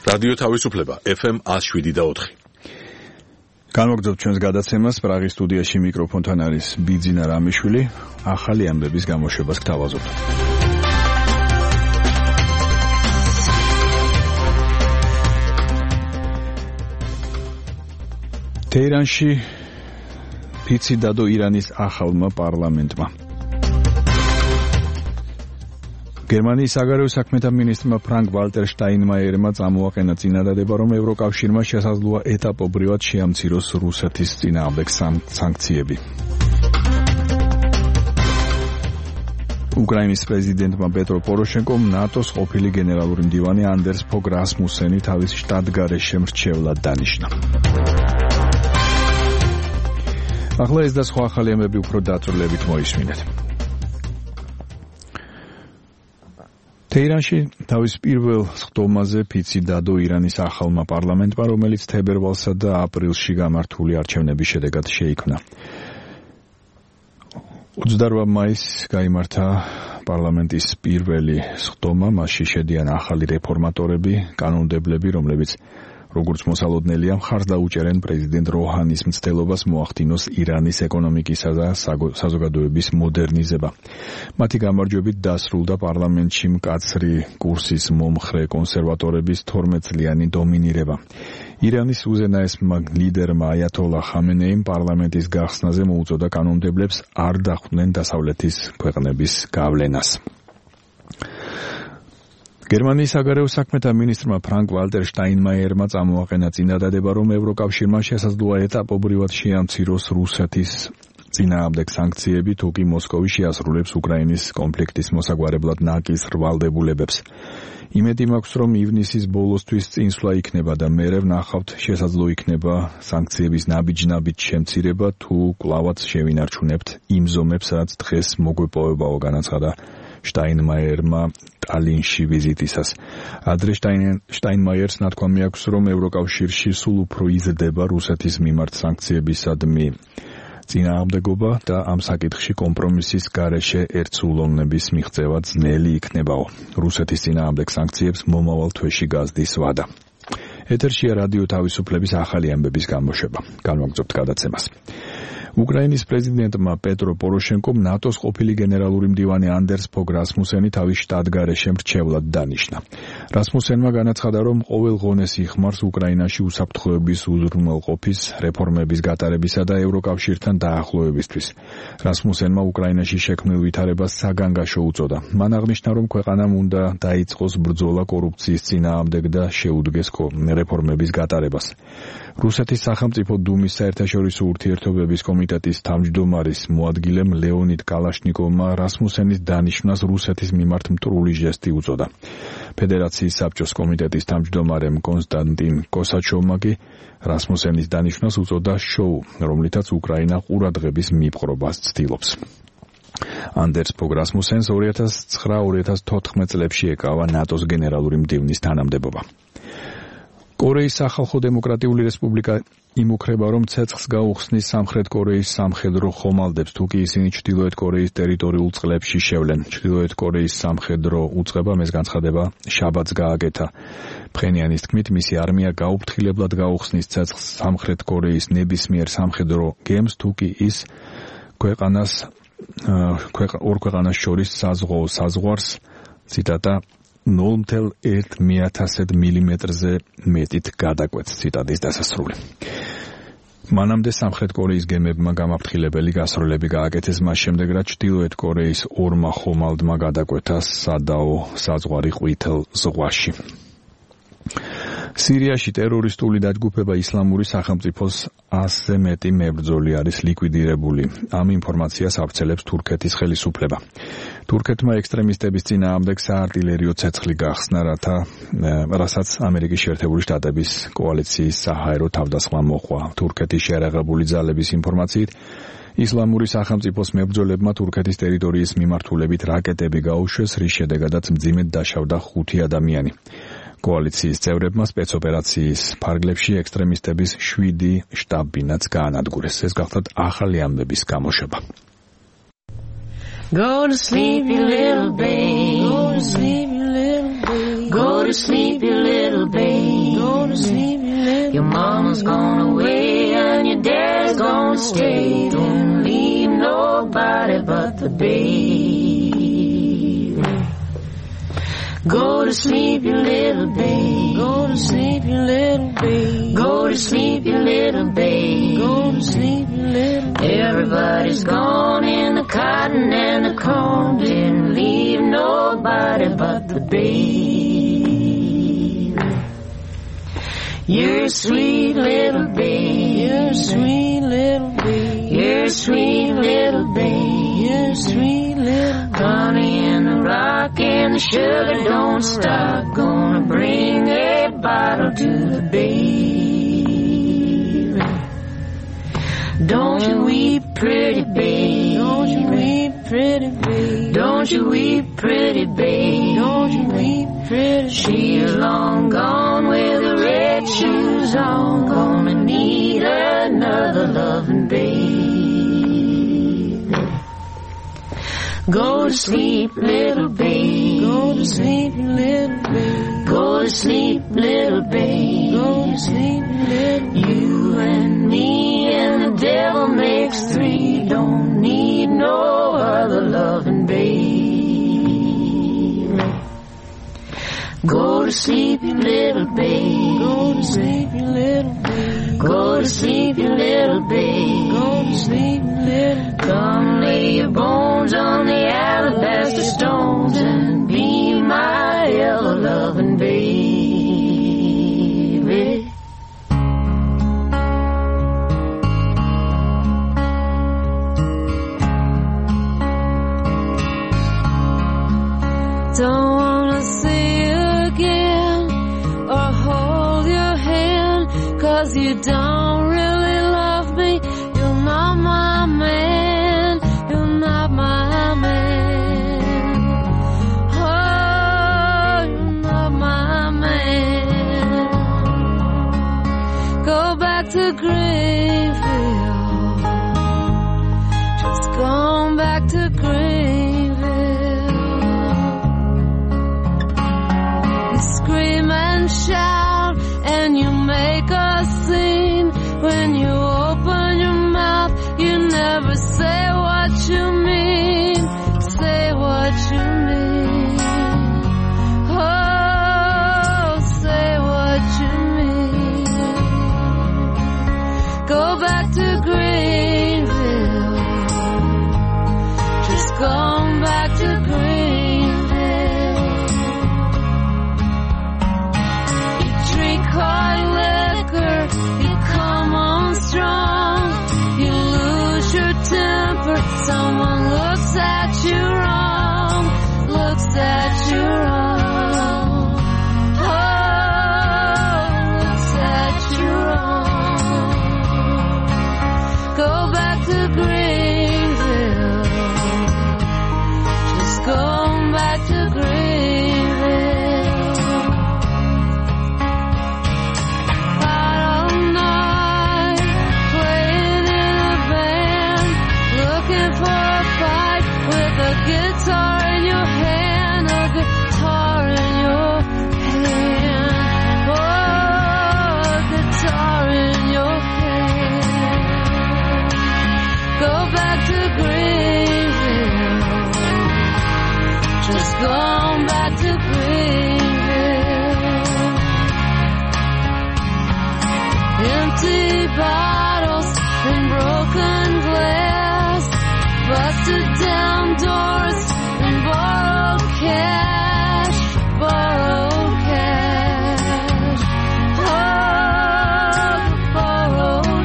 რადიო თავისუფლება FM 107.4. განვაგრძობთ ჩვენს გადაცემას. პრაღის სტუდიაში მიკროფონთან არის ბიძინა რამიშვილი. ახალი ამბების გამოშვებას გთავაზობთ. თეირანში ფიცი დადო ირანის ახალმა პარლამენტმა. გერმანიის საგარეო საქმეთა მინისტრმა ფრანკ ვალტერ შტაინმაიერმა წამოაყენა წინადადება, რომ ევროკავშირმა შესაძლოა ეტაპობრივად შეამციროს რუსეთის წინააღმდეგ სანქციები. უკრაინის პრეზიდენტმა პეტრო პოროშენკომ ნატოს ყოფილი გენერალური მდივანი ანდერს ფოგ რასმუსენი თავის შტატგარეშე მრჩევლად დანიშნა. ახლა ეს და სხვა ახალი ამბები უფრო დაწვრილებით მოისმინეთ. თეირანში თავის პირველ სხდომაზე ფიცი დადო ირანის ახალმა პარლამენტმა, რომელიც თებერვალსა და აპრილში გამართული არჩევნების შედეგად შეიქმნა. 28 მაისს გაიმართა პარლამენტის პირველი სხდომა, მასში შედიან ახალი რეფორმატორები, კანონმდებლები, რომლებიც როგორც მოსალოდნელია მხარს დაუჭერენ პრეზიდენტ როჰანის მცდელობას მოახდინოს ირანის ეკონომიკისა და საზოგადოების მოდერნიზება. მათი გამარჯვებით დასრულდა პარლამენტში მკაცრი კურსის მომხრე კონსერვატორების 12 წლიანი დომინირება. ირანის უზენაესმა ლიდერმა აიათოლა ხამენეიმ პარლამენტის გახსნაზე მოუწოდა კანონმდებლებს არ დახვდნენ დასავლეთის ქვეყნების გავლენას. გერმანიის საგარეო საქმეთა მინისტრმა ფრანკ ვალტერ შტაინმაიერმა წამოაყენა წინადადება, რომ ევროკავშირმა შესაძლოა ეტაპობრივად შეამციროს რუსეთის წინააღმდეგ სანქციები, თუ კი მოსკოვი შეასრულებს უკრაინის კონფლიქტის მოსაგვარებლად ნაკის რვალდებულებებს. იმედი მაქვს, რომ ივნისის ბოლოსთვის წინსვლა იქნება და მერე ვნახავთ, შესაძლო იქნება სანქციების ნაბიჯ-ნაბიჯ შემცირება, თუ კვლავაც შევინარჩუნებთ იმ ზომებს, რაც დღეს მოგვეპოვებაო, განაცხადა შტაინმაიერმა ტალინში ვიზიტისას. ადრე შტაინმაიერს ნათქვამი აქვს, რომ ევროკავშირში სულ უფრო იზრდება რუსეთის მიმართ სანქციებისადმი წინააღმდეგობა და ამ საკითხში კომპრომისის გარეშე ერთსულოვნების მიღწევა ძნელი იქნებაო. რუსეთის წინააღმდეგ სანქციებს მომავალ თვეში გაზდის ვადა. ეთერშია რადიო თავისუფლების ახალი ამბების გამოშვება. განვაგრძობთ გადაცემას. უკრაინის პრეზიდენტმა პეტრო პოროშენკომ ნატოს ყოფილი გენერალური მდივანი ანდერს ფოგ რასმუსენი თავის შტატგარეშე მრჩევლად დანიშნა. რასმუსენმა განაცხადა, რომ ყოველ ღონეს იხმარს უკრაინაში უსაფრთხოების უზრუნველყოფის, რეფორმების გატარებისა და ევროკავშირთან დაახლოებისთვის. რასმუსენმა უკრაინაში შექმნილ ვითარებას საგანგაშო უწოდა. მან აღნიშნა, რომ ქვეყანამ უნდა დაიწყოს ბრძოლა კორუფციის წინააღმდეგ და შეუდგეს რეფორმების გატარებას. რუსეთის სახელმწიფო დუმის საერთაშორისო ურთიერთობების კომიტეტის თავმჯდომარის მოადგილემ ლეონიდ კალაშნიკოვმა რასმუსენის დანიშვნას რუსეთის მიმართ მტრული ჟესტი უწოდა. ფედერაციის საბჭოს კომიტეტის თავმჯდომარემ კონსტანტინ კოსაჩოვმა კი რასმუსენის დანიშვნას უწოდა შოუ, რომლითაც უკრაინა ყურადღების მიპყრობას ცდილობს. ანდერს ფოგ რასმუსენს 2009-2014 წლებში ეკავა ნატოს გენერალური მდივნის თანამდებობა. კორეის სახალხო დემოკრატიული რესპუბლიკა იმუქრება, რომ ცეცხლს გაუხსნის სამხრეთ კორეის სამხედრო ხომალდებს, თუ კი ისინი ჩრდილოეთ კორეის ტერიტორიულ წყლებში შევლენ. ჩრდილოეთ კორეის სამხედრო უწყებამ ეს განცხადება შაბათს გააკეთა. ფხენიანის თქმით, მისი არმია გაუფრთხილებლად გაუხსნის ცეცხლს სამხრეთ კორეის ნებისმიერ სამხედრო გემს, თუ კი ის ორ ქვეყანას შორის საზღვაო საზღვარს, ციტატა, 0.1 მილიმეტრზე მეტით გადაკვეთს. ციტატის დასასრული. მანამდე სამხრეთ კორეის გემებმა გამაფრთხილებელი გასროლები გააკეთეს მას შემდეგ, რაც ჩრდილოეთ კორეის ორმა ხომალდმა გადაკვეთა სადაო საზღვარი ყვითელ ზღვაში. სირიაში ტერორისტული დაჯგუფება ისლამური სახელმწიფოს 100-ზე მეტი მებრძოლი არის ლიკვიდირებული. ამ ინფორმაციას ავრცელებს თურქეთის ხელისუფლება. თურქეთმა ექსტრემისტების წინააღმდეგ საარტილერიო ცეცხლი გახსნა, რასაც ამერიკის შეერთებული შტატების კოალიციის საჰაერო თავდასხმა მოჰყვა. თურქეთის შეერაღებული ძალების ინფორმაციით, ისლამური სახელმწიფოს მებრძოლებმა თურქეთის ტერიტორიის მიმართულებით რაკეტები გაუშვეს, რის შედეგადაც მძიმედ დაშავდა 5 ადამიანი. კოალიციის წევრებმა სპეცოპერაციის ფარგლებში ექსტრემისტების 7 შტაბ-ბინაც გაანადგურეს. ეს გახლავთ ახალი ამბების გამოშვება. Go to sleep, you little babe. Go to sleep, you little babe. Go to to sleep, you little babe. Go to sleep, you little. Your mama's gone away and your dad's gonna stay. Don't leave nobody but the baby. Go to sleep, you little babe. Go to sleep, you little babe. Go to sleep, you little babe. Go to sleep, you little babe. Everybody's gone in the cotton and the corn. Didn't leave nobody but the babe. You're a sweet little babe. You're a sweet little babe. You're a sweet little babe. You're a sweet little babe. Honey and the rock and the sugar don't stop. Gonna bring a bottle to the baby. Don't you weep, pretty babe. Don't you weep, pretty babe. Don't you weep, pretty babe. Don't you weep, pretty babe. She's long gone with the red shoes on. Gonna need another loving babe. Go to sleep, little babe. Go to sleep, little babe. Go to sleep, little babe. Go to sleep, little babe. You and me and the devil makes three. Don't need no other loving babe. Go to sleep, you little babe. Go to sleep, you little babe. Go to sleep, you little babe. Go to sleep, you little babe. Come lay your bones on the alabaster stones and be my yellow loving baby. Don't wanna see you again or hold your hand, 'cause you don't really love me. You're not my man. You're not my man. Oh, you're not my man. Go back to Greenville. Just going back to Greenville. Scream and shout and you make a scene. When you open your mouth, you never say what you mean. Say what you mean. Oh, say what you mean. Go back to Greenville. Just going back to Greenville. Hard liquor, you come on strong. You lose your temper, someone looks at you wrong. Looks at you wrong. Oh, looks at you wrong. Go back to Greenville. Just go back to Greenville. Guitar in your hand, a guitar in your hand. Oh, a guitar in your hand. Go back to Greenville. Just go back to Greenville. Empty bottles and broken glass, busted down doors and borrowed cash, borrowed cash. Oh, borrowed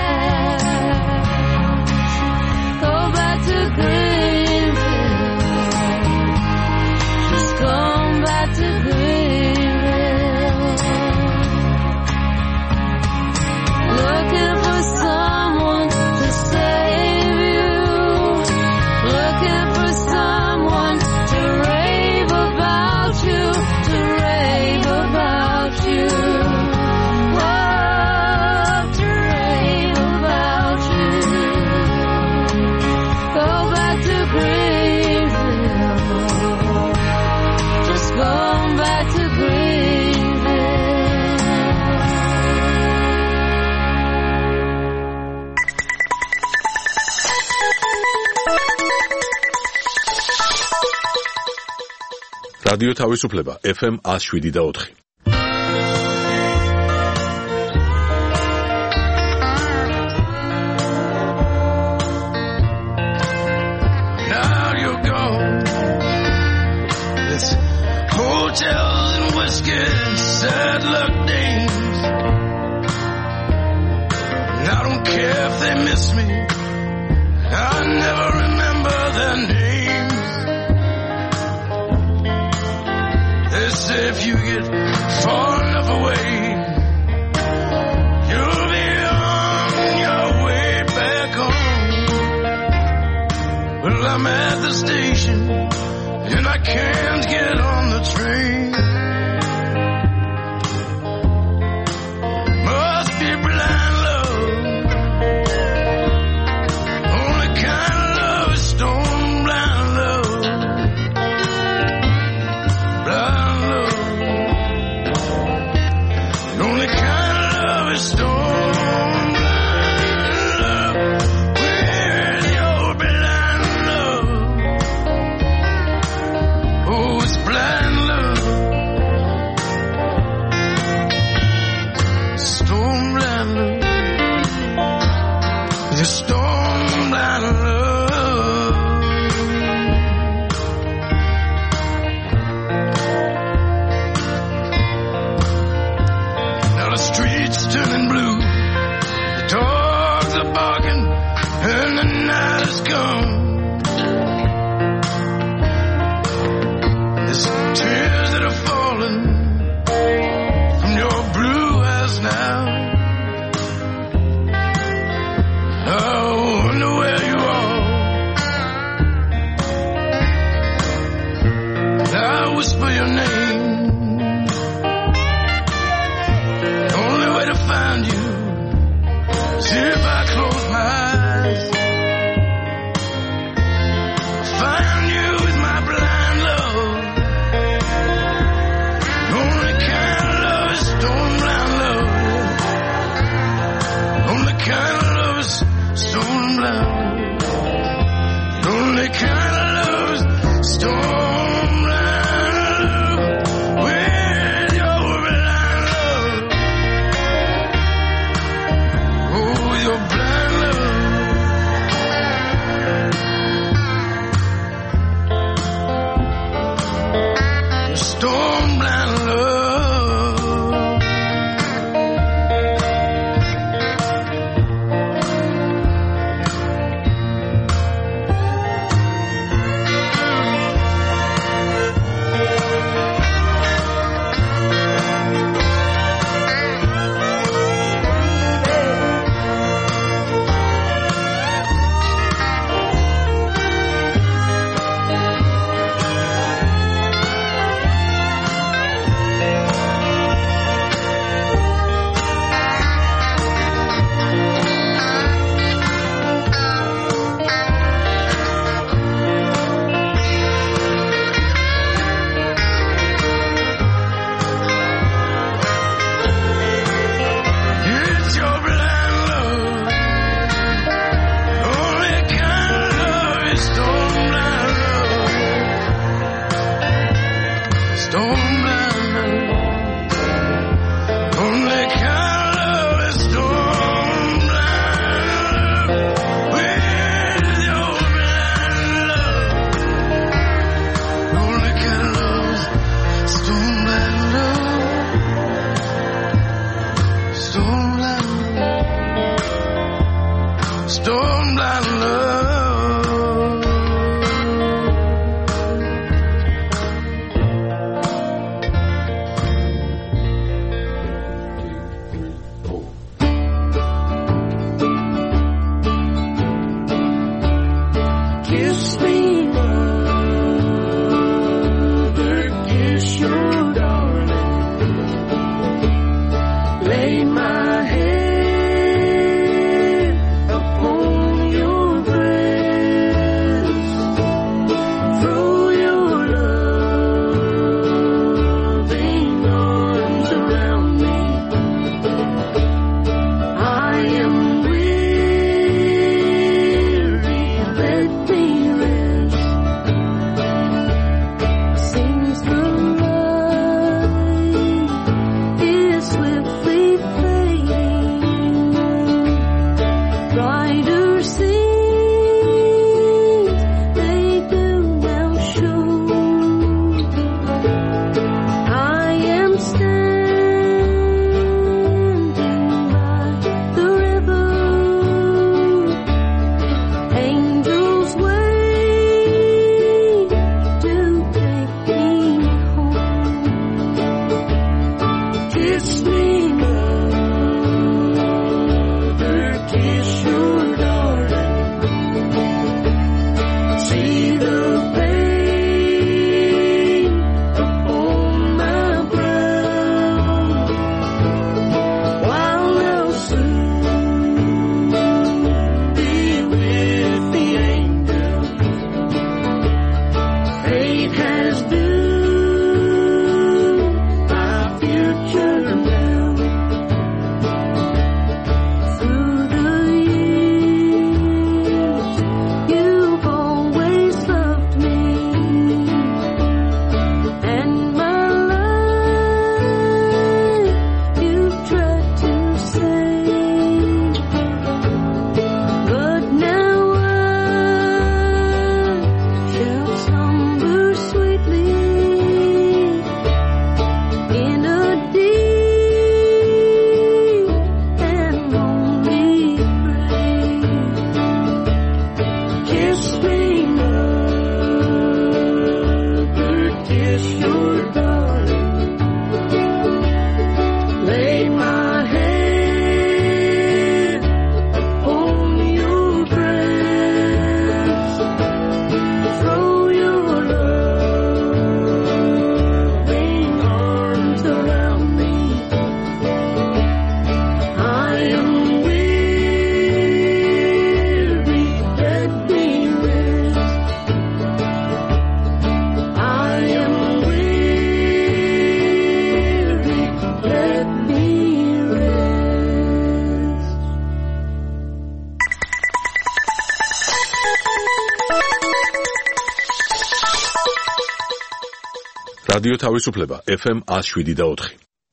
cash. Go back to Greenville. Just go back to Greenville. Looking for someone to save you. Looking for someone to rave about you, to rave about you. Oh, to rave about you. Go back to Greenville. Just go back to Greenville. რადიო თავისუფლება FM 107.4. Now you're gone. It's hotels and whiskey, sad luck dames. And I don't care if they miss me. I never remember their names. They say if you get far enough away, you'll be on your way back home. Well, I'm at the station and I can't get on the train. Must be blind love. Only kind of love is stone blind love. Blind love. The only kind of love is stone blind love. Where's your blind love? Oh, it's blind love. Stone blind love. The stone blind love. Now the streets turning blue, the dogs are barking, and the night has come. There's tears that are falling from your blue eyes now. I wonder where you are. I whisper your name. The only way to find you is if I close my eyes. Find you with my blind love. The only kind of love is stone blind love. The only kind of love is stone blind love. The only kind of love is stone blind love. Where's your blind love? Oh, your blind love. Your stone blind love. რადიო თავისუფლება FM 107.4.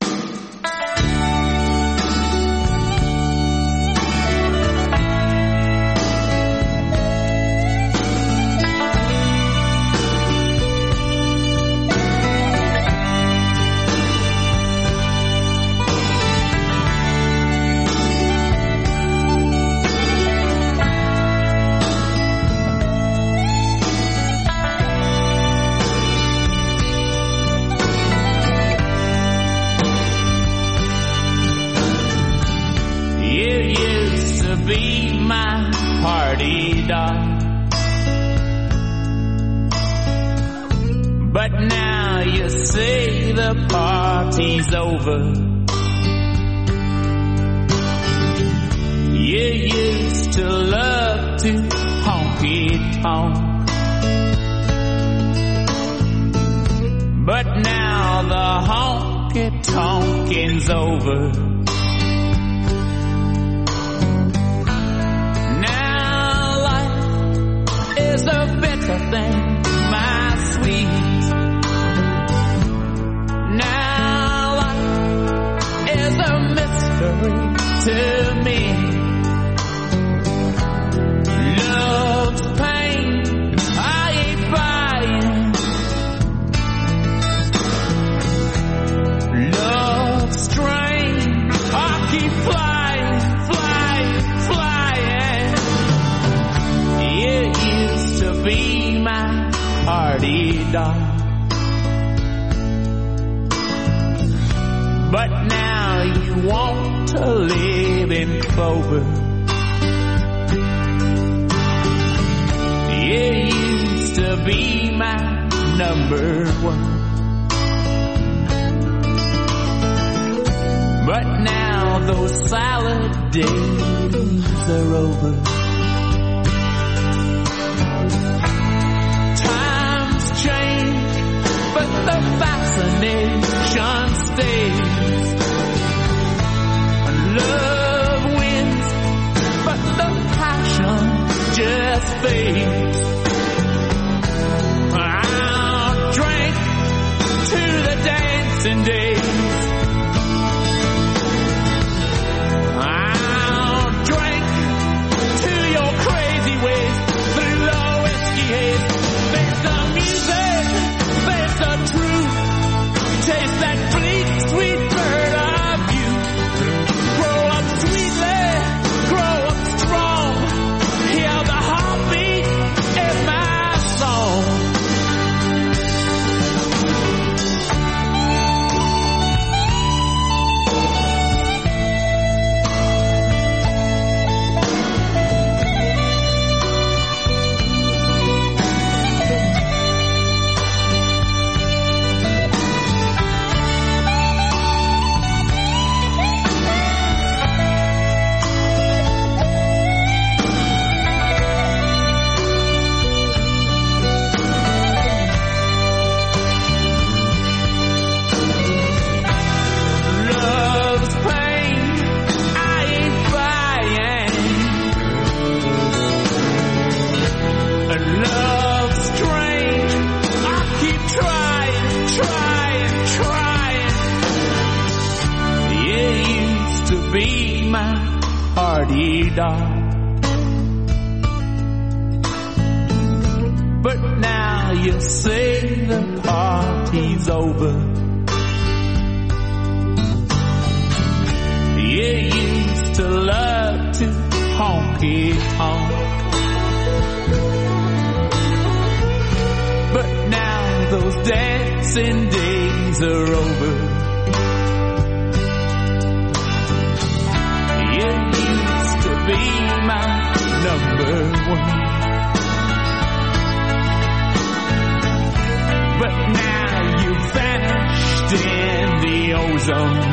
But now you say the party's over. You used to love to honky-tonk, but now the honky-tonking's over. Now life is a bitter thing, my sweet. A mystery to me. Love's pain, I ain't buying. Love's strain, I keep flying, flying, flying. You used to be my party doll, but now you want to live in clover. You used to be my number one, but now those salad days are over. Times change, but the fascination stays. Love wins, but the passion just fades. I'll drink to the dancing days. I'll drink to your crazy ways through the whiskey haze. There's the music, there's the truth. Taste that bleak, sweet bird of you. Grow up sweetly, grow up strong. Hear the heartbeat in my song. But now you say the party's over. You used to love to honky-tonk, but now those dancing days are over. You used to be my number one, but now you vanished in the ozone.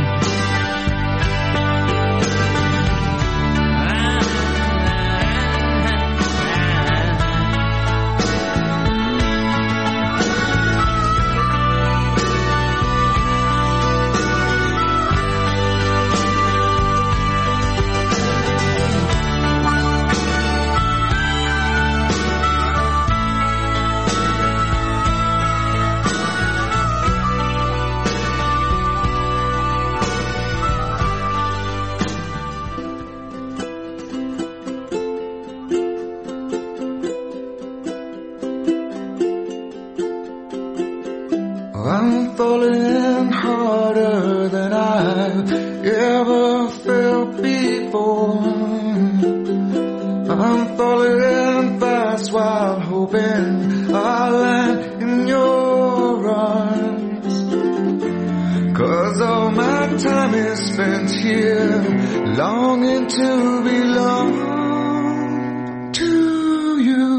I'm falling harder than I've ever felt before. I'm falling fast while hoping I'll land in your arms. 'Cause all my time is spent here, longing to belong to you.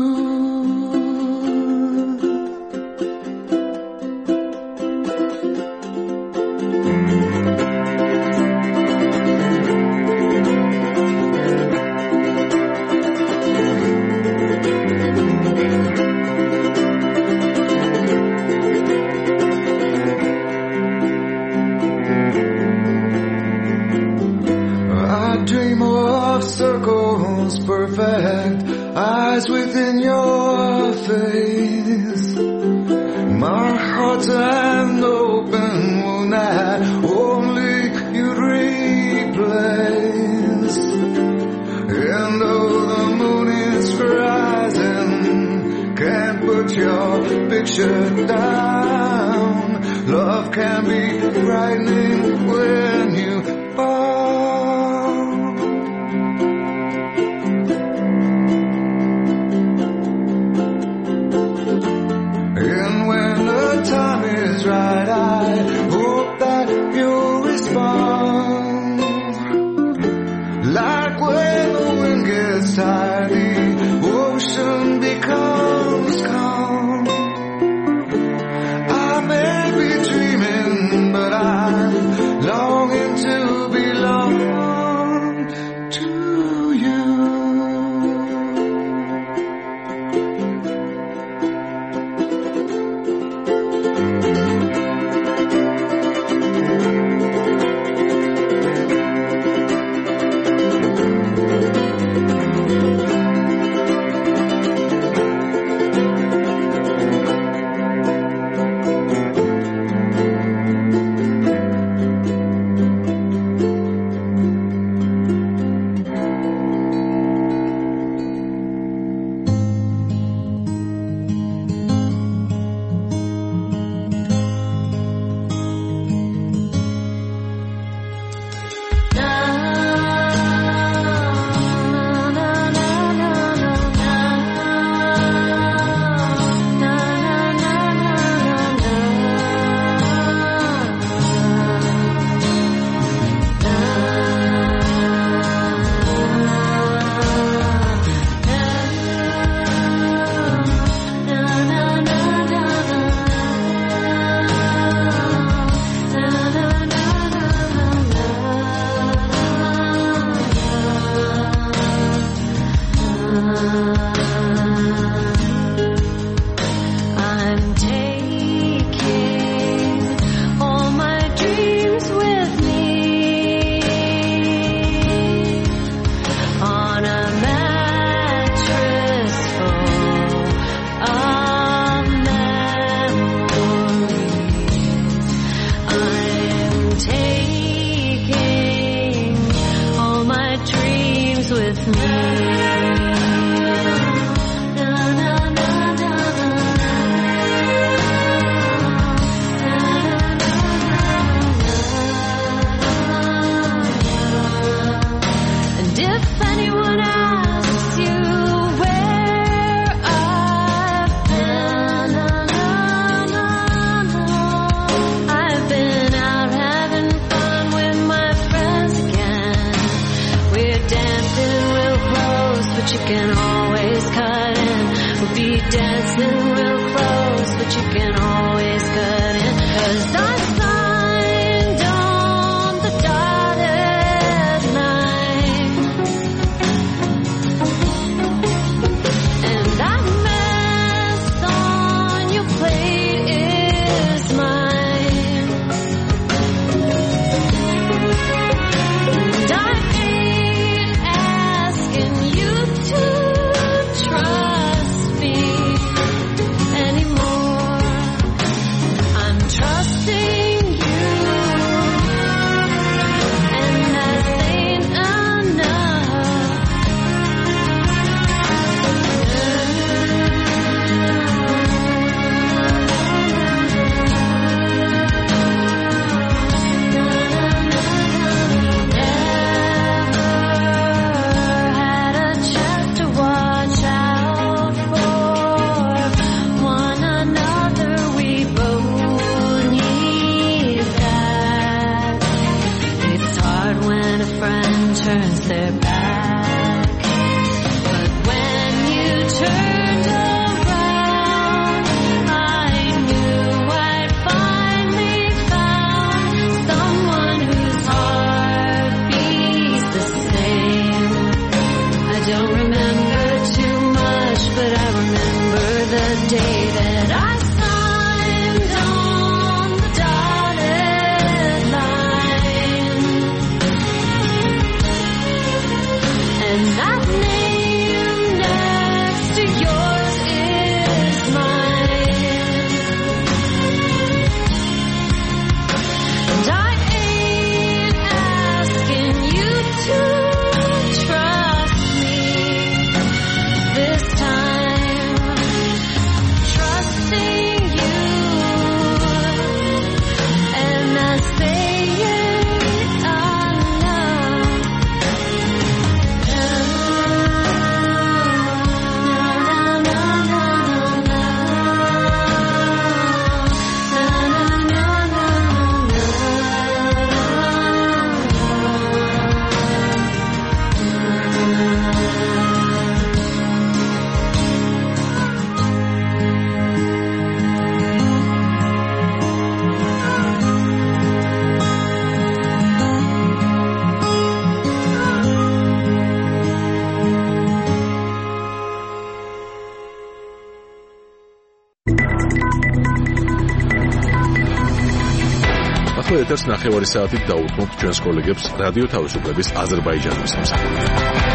Circles perfect, eyes within your face. My heart's an open wound that only you'd replace. And though the moon is rising, can't put your picture down. Love can be frightening when you fall. Right, I hope that you'll respond. Like when the wind gets tired, the ocean becomes calm. I may be dreaming, but I'm longing to belong to you. Trusting day that I signed on the dotted line, and that name next to yours is mine, and I ain't asking you to trust me this time, trusting you, and I'm saying ახლა ეთერს ნახევარი საათით დაუთმობთ ჩვენს კოლეგებს რადიო თავისუფლების აზერბაიჯანის მსახურით.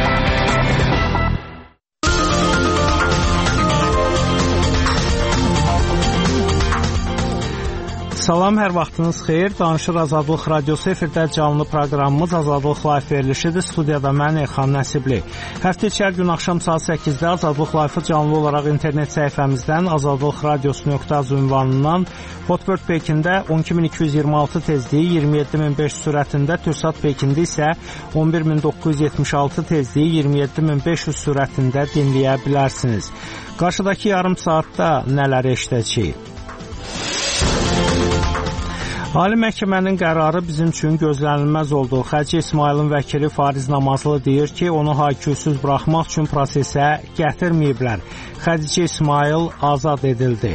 Salam, hər vaxtınız xeyir. Danışır Azadlıq Radiosu efirdə canlı proqramımız Azadlıq Live verilişidir. Studiyada mən Elxan Nəsibli. Həftə içi hər gün axşam saat 8-də Azadlıq Live-ı canlı olaraq internet səhifəmizdən azadlıqradios.az ünvanından Hotbird Pekində 12226 tezliyi 27500 sürətində, Türksat Pekində isə 11976 tezliyi 27500 sürətində dinləyə bilərsiniz. Qarşıdakı yarım saatda nələr eşidəcəyik? Ali Məhkəmənin qərarı bizim üçün gözlənilməz oldu. Xəci İsmailin vəkili Fariz Namazlı deyir ki, onu hayküsüz buraxmaq üçün prosesə gətirməyiblər. Xəci İsmail azad edildi.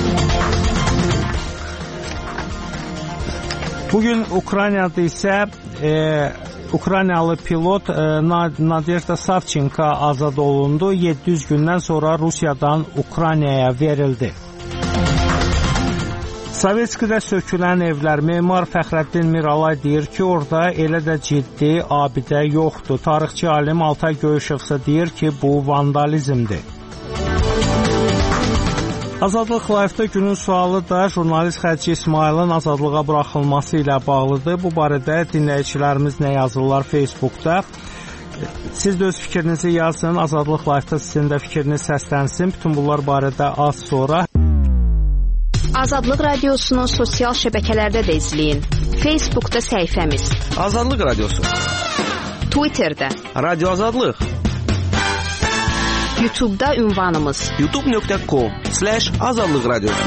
Bugün Ukraynada isə Ukraynalı pilot Nadezhda Savchenko azad olundu. 700 gündən sonra Rusiyadan Ukraynaya verildi. Sovetskidə sökülən evlər, memar Fəxrəddin Miralay deyir ki, orada elə də ciddi abidə yoxdur. Tarixçi alim Altay Göyüşevsə deyir ki, bu vandalizmdir. Azadlıq Live-da günün sualı da jurnalist Xəci İsmailin azadlığa buraxılması ilə bağlıdır. Bu barədə dinləyicilərimiz nə yazırlar Facebookda. Siz də öz fikrinizi yazın, Azadlıq Live-da sizin də fikriniz səslənsin. Bütün bunlar barədə az sonra. Azadlıq Radiosunu sosial şəbəkələrdə də izləyin. Facebookda səhifəmiz Azadlıq Radiosu, Twitterdə Radio Azadlıq, YouTube'da ünvanımız youtube.com/Azadlıq Radiosu.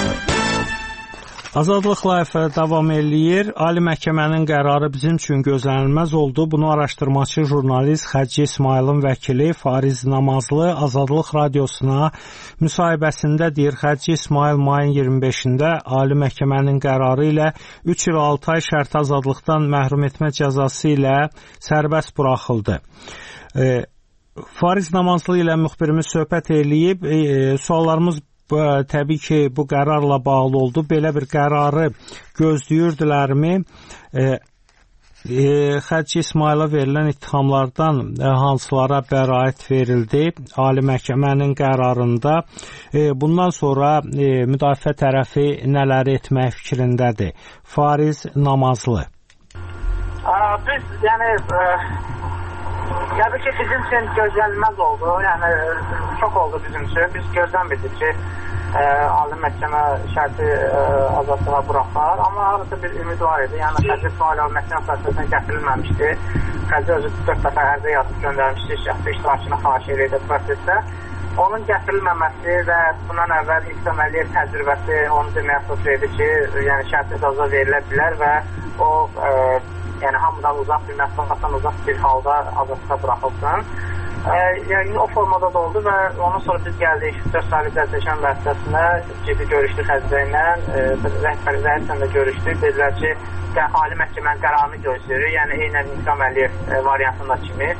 Azadlıq Live davam eləyir. Ali Məhkəmənin qərarı bizim üçün gözlənilməz oldu. Bunu araşdırmaçı jurnalist Xəci İsmailin vəkili Fariz Namazlı Azadlıq Radiosuna müsahibəsində deyir. Xəci İsmail mayın 25-də Ali Məhkəmənin qərarı ilə 3 il 6 ay şərti azadlıqdan məhrum etmə cəzası ilə sərbəst buraxıldı. Fariz Namazlı ilə müxbirimiz söhbət eləyib. Suallarımız təbii ki, bu qərarla bağlı oldu. Belə bir qərarı gözləyirdilərmi? Xəci İsmaila verilən ittihamlardan hansılara bəraət verildi Ali Məhkəmənin qərarında? Bundan sonra müdafiə tərəfi nələr etmək fikrindədir? Fariz Namazlı. Biz, təbii ki, bizim üçün gözlənilməz oldu. Şok oldu bizim üçün. Biz gözləmirdik ki, Ali Məhkəmə şərti azadlığa buraxar. Amma arada bir ümid var idi. Xəci İsmail Ali Məhkəmə prosesine gətirilməmişdi. Xəci özü 4 dəfə ərizə yazıb göndərmişdi şəxsi iştirakını xahiş edirdi prosesdə. Onun gətirilməməsi və bundan əvvəl İlham Əliyev təcrübəsi onu deməyə əsaslaydı ki, şərti cəza verilə bilər və o hamıdan uzaq bir məsafədən uzaq bir halda azadlığa buraxılsın. O formada da oldu və ondan sonra biz gəldik 4 saylı cəzaçəkmə müəssisəsinə, ciddi görüşdük Xəci ilə, rəhbərlərlə də görüşdük. Dedilər ki, Ali Məhkəmənin qərarını gözləyirik, eynən İlham Əliyev variantında kimi.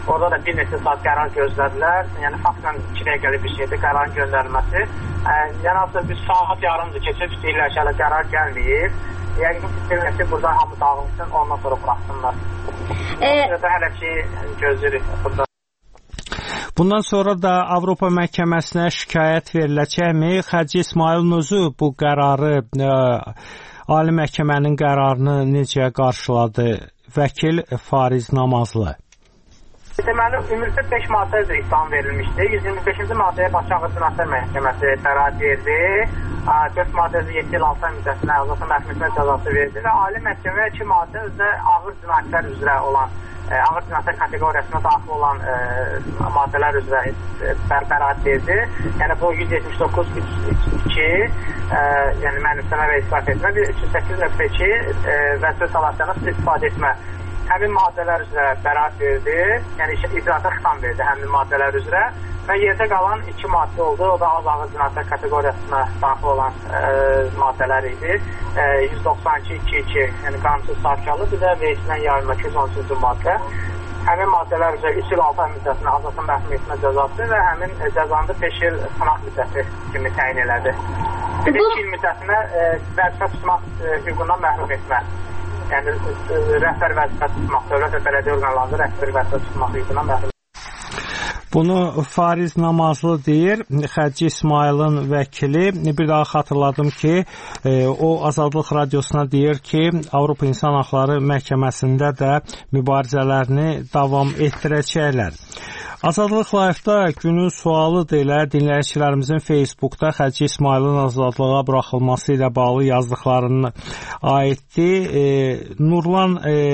Orada da bir neçə saat qərar gözlədilər. Yəni faktla 2 dəqiqəlik bir şeydir qərarın göndərilməsi. Yəni artıq bir saat yarımdır keçib istəyirlər ki, hələ qərar gəlməyib. Yəni istəyirlər ki, burada hamı dağılsın, ondan sonra buraxsınlar. Burada hələ ki gözləyirik burada. Bundan sonra da Avropa məhkəməsinə şikayət veriləcəkmi? Xəci İsmailin özü bu qərarı, Ali Məhkəmənin qərarını necə qarşıladı? Vəkil Fariz Namazlı. Deməli, ümumilikdə 5 maddə üzrə ittiham verilmişdi. 125-ci maddəyə Bakı Ağır Cinayətlər Məhkəməsi bəraət verdi. 4 maddə üzrə 7 il 6 ay müddətinə azadlıqdan məhrum etmə cəzası verdi və Ali Məhkəmə 2 maddə üzrə ağır cinayətlər üzrə olan, ağır cinayətlər kateqoriyasına daxil olan maddələr üzrə bəraət verdi. Yəni bu 179.2, yəni mənimsəmə və israf etmə, 308.2 və söz salatlarına istifadə etmə. Həmin maddələr üzrə bəraət verdi, yəni icraata xitam verdi həmin maddələr üzrə və yerdə qalan 2 maddə oldu. O da az ağır cinayətlər kateqoriyasına daxil olan maddələr idi. 192.2, yəni qanunsuz saxtalıq, bir də vergisindən yayılma 213-cü maddə. Həmin maddələr üzrə 3 il 6 ay müddətinə azadlıqdan məhrum etmə cəzası və həmin cəzanı 5 il sınaq müddəti kimi təyin elədi. 2 il müddətinə vəzifə tutmaq hüququndan məhrum etmə. Yəni rəhbər vəzifə tutmaq, dövlət və bələdiyyə orqanlarında rəhbər vəzifə tutmaq hüququndan məhrum. Bunu Fariz Namazlı deyir, Xəci İsmailin vəkili. Bir daha xatırladım ki, o Azadlıq Radiosuna deyir ki, Avropa İnsan Haqları Məhkəməsində də mübarizələrini davam etdirəcəklər. Azadlıq Live-da günün sualıdır elə dinləyicilərimizin Facebookda Xəci İsmailin azadlığa buraxılması ilə bağlı yazdıqlarına aiddir. Nurlan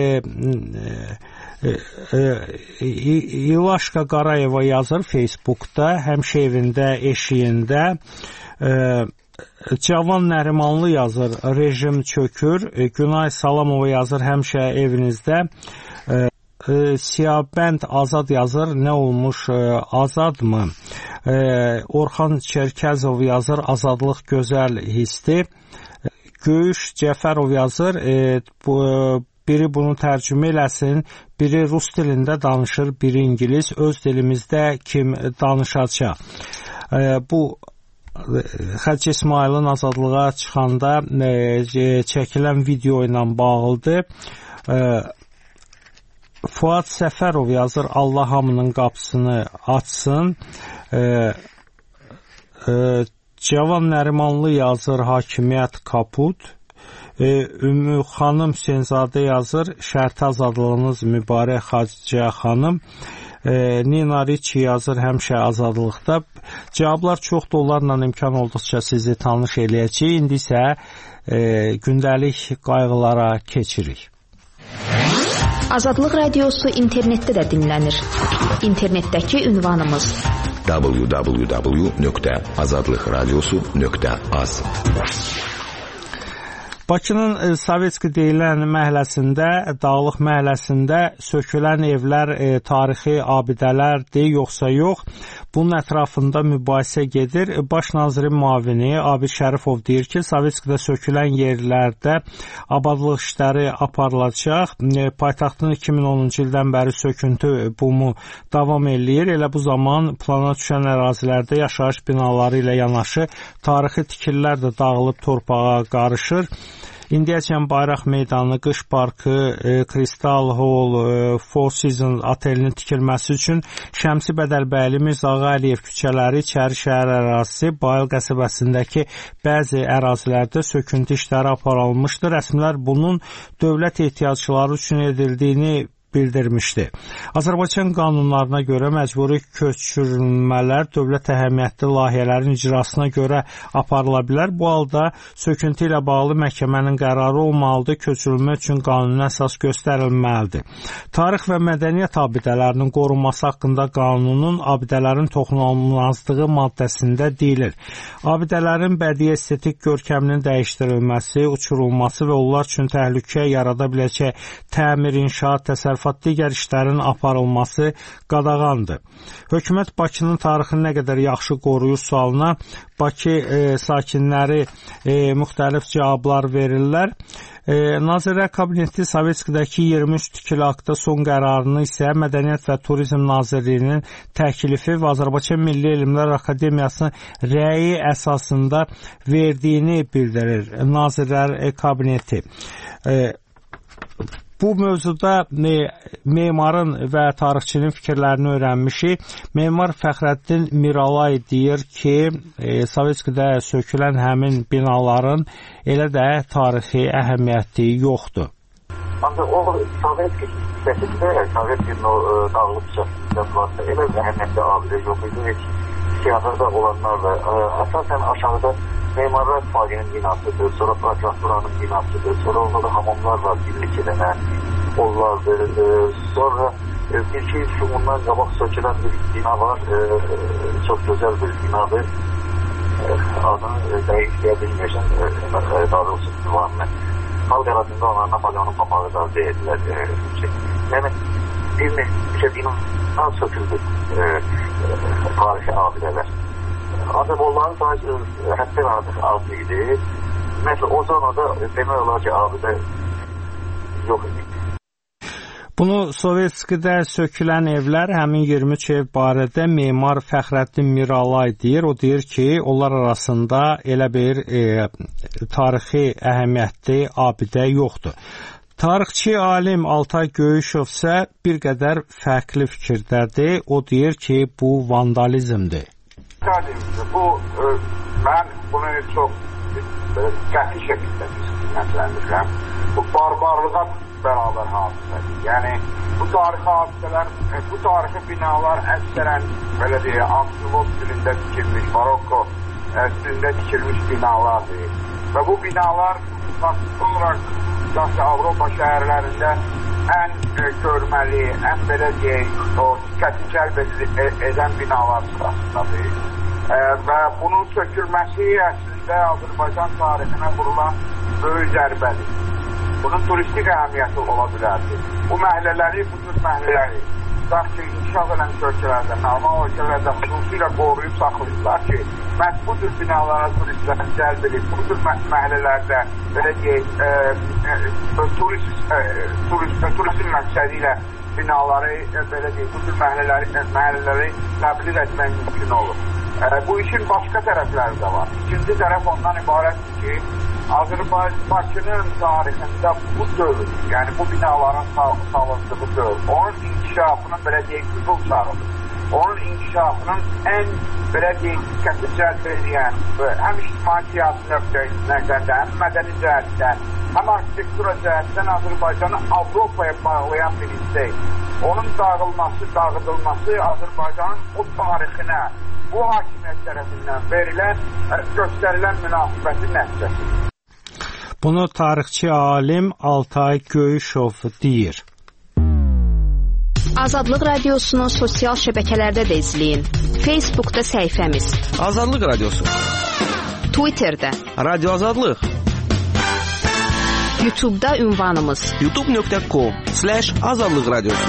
İlaşqa Qarayeva yazır Facebookda, həmişə evində, eşiyində. Cavan Nərimanlı yazır, rejim çökür. Günay Salamova yazır, həmişə evinizdə. Siyabənd Azad yazır, nə olmuş, azadmı? Orxan Çerkəzov yazır, azadlıq gözəl hisdir. Göyüş Cəfərov yazır, biri bunu tərcümə eləsin, biri rus dilində danışır, biri ingilis, öz dilimizdə kim danışacaq. Bu Xəci İsmailin azadlığa çıxanda çəkilən video ilə bağlıdır. Fuad Səfərov yazır, Allah hamının qapısını açsın. Cavan Nərimanlı yazır, hakimiyyət kaput. Ümmü xanım Hüseynzadə yazır, şərti azadlığınız mübarək Xacə xanım. Nina Ricci yazır, həmişə azadlıqda. Cavablar çoxdur, onlarla imkan olduqca sizi tanış eləyəcək. İndi isə gündəlik qayğılara keçirik. Azadlıq Radiosu internetdə də dinlənir. İnternetdəki ünvanımız www.azadlıqradiosu.az. Bakının Sovetski deyilən məhəlləsində, Dağlıq məhəlləsində sökülən evlər tarixi abidələrdir, yoxsa yox? Bunun ətrafında mübahisə gedir. Baş nazirin müavini Abid Şərifov deyir ki, Sovetskidə sökülən yerlərdə abadlıq işləri aparılacaq. Paytaxtın 2010-cu ildən bəri söküntü bumu davam eləyir. Elə bu zaman plana düşən ərazilərdə yaşayış binaları ilə yanaşı tarixi tikililər də dağılıb torpağa qarışır. İndiyəcən Bayraq Meydanı, Qış Parkı, Crystal Hall, Four Seasons otelinin tikilməsi üçün Şəmsi Bədəlbəyli, Mirzağa Əliyev küçələri, İçəri şəhər ərazisi, Bayıl qəsəbəsindəki bəzi ərazilərdə söküntü işləri aparılmışdır. Rəsmilər bunun dövlət ehtiyacçıları üçün edildiyini bildirmişdi. Azərbaycan qanunlarına görə məcburi köçürülmələr dövlət əhəmiyyətli layihələrin icrasına görə aparıla bilər. Bu halda söküntü ilə bağlı məhkəmənin qərarı olmalıdır, köçürülmə üçün qanuni əsas göstərilməlidir. Tarix və mədəniyyət abidələrinin qorunması haqqında qanunun abidələrin toxunulmazlığı maddəsində deyilir. Abidələrin bədii estetik görkəminin dəyişdirilməsi, uçurulması və onlar üçün təhlükə yarada biləcək təmir, inşaat, təsərrüfat təsərrüfat, digər işlərin aparılması qadağandır. Hökumət Bakının tarixini nə qədər yaxşı qoruyur sualına Bakı sakinləri müxtəlif cavablar verirlər. Nazirlər Kabineti Sovetskidəki 23 tikili aktda son qərarını isə Mədəniyyət və Turizm Nazirliyinin təklifi və Azərbaycan Milli Elmlər Akademiyasının rəyi əsasında verdiyini bildirir Nazirlər Kabineti. Bu mövzuda memarın və tarixçinin fikirlərini öyrənmişik. Memar Fəxrəddin Miralay deyir ki, Sovetskidə sökülən həmin binaların elə də tarixi əhəmiyyəti yoxdur. Ancaq o Sovetski hissəsində, Sovetkinin o dağılıb çatmışlar, elə bir əhəmiyyətli abidə yox idi. Heç siyahıda olanlar da, əsasən aşağıda Memarlar Faginin binasıdır, sonra prokuraturanın binasıdır, sonra orada hamamlar var, birlik edənə, onlardır. Sonra bir-iki şumundan qabaq sökülən bir bina var, çox gözəl bir binadır. Adını dəqiqləyə bilməyəcəm, daha doğrusu divanını. Halk arasında ona Napoleonun papağı da deyirlər ki, yəni bir neçə bina söküldü tarixi abidələr. Ancaq onların sayısı həddən artıq az idi. Mesela o zamanda demək olar ki, abidə yox idi. Bunu Sovetskidə sökülən evlər, həmin 23 ev barədə memar Fəxrəddin Miralay deyir. O deyir ki, onlar arasında elə bir tarixi əhəmiyyətli abidə yoxdur. Tarixçi alim Altay Göyüşov isə bir qədər fərqli fikirdədir. O deyir ki, bu vandalizmdir. Mən bunu çox qəti şəkildə qiymətləndirirəm. Bu barbarlığa bərabər hadisədir. Yəni, bu tarixi hadisələr, bu tarixi binalar əksərən, belə deyək, Antilop stilində tikilmiş, Marokko stilində tikilmiş binalardır. Və bu binalar olarak Avropa şəhərlərində ən görməli, ən belə deyək, o diqqəti cəlb edən binalar sırasındadır. Və bunun sökülməsi əslində Azərbaycan tarixinə vurulan böyük zərbədir. Bunun turistik əhəmiyyəti ola bilərdir. Bu məhəllələri, bu tür məhəllələri, tutaq ki, inkişaf edən ölkələrdə, normal ölkələrdə xüsusilə qoruyub saxlayırlar ki, məhz bu tür binalara turistləri cəlb edib, bu tür məhəllələrdə belə deyək, turizm məqsədi ilə binaları, belə deyək, bu tür məhəllələri təbliğ etmək mümkün olur. Bu işin başqa tərəfləri də var. İkinci tərəf ondan ibarətdir ki, Azərbaycanın tarixində bu dövr, yəni bu binaların salındığı dövr, onun inkişafının belə deyək, qızıl çağıdır. Onun inkişafının ən belə deyək, diqqəti cəlb edən, həm ictimai-siyasi nəzərdə, həm mədəni cəhətdən, həm arxitektura cəhətdən Azərbaycanı Avropaya bağlayan bir hissəydir. Onun dağıdılması Azərbaycanın o tarixinə, bu hakimiyyət tərəfindən verilən, göstərilən münasibətin nəticəsidir. Bunu tarixçi alim Altay Göyüşov deyir. Azadlıq Radiosunu sosial şəbəkələrdə də izləyin. Facebookda səhifəmiz Azadlıq Radiosu, Twitterdə Radio Azadlıq, YouTube'da ünvanımız youtube.com/Azadlıq Radiosu.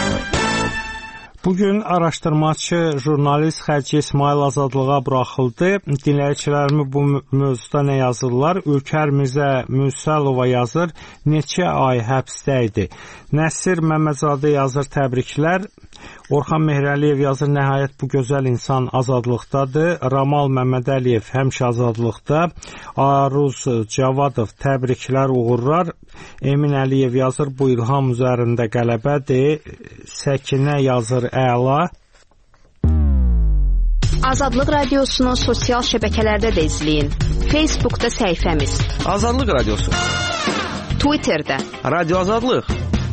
Bugün araşdırmaçı jurnalist Xərci İsmail azadlığa buraxıldı. Dinləyicilərimi bu mövzuda nə yazırlar? Ülkər Mirzə Müsəlova yazır, neçə ay həbsdə idi. Nəsir Məmməzadə yazır, təbriklər. Orxan Mehrəliyev yazır, nəhayət bu gözəl insan azadlıqdadır. Ramal Məmmədəliyev həmişə azadlıqda. Aruz Cavadov təbriklər, uğurlar. Emin Əliyev yazır, bu ilham üzərində qələbədir. Səkinə yazır, əla. Azadlıq Radiosunu sosial şəbəkələrdə də izləyin. Facebookda səhifəmiz Azadlıq Radiosu, Twitterdə Radio Azadlıq,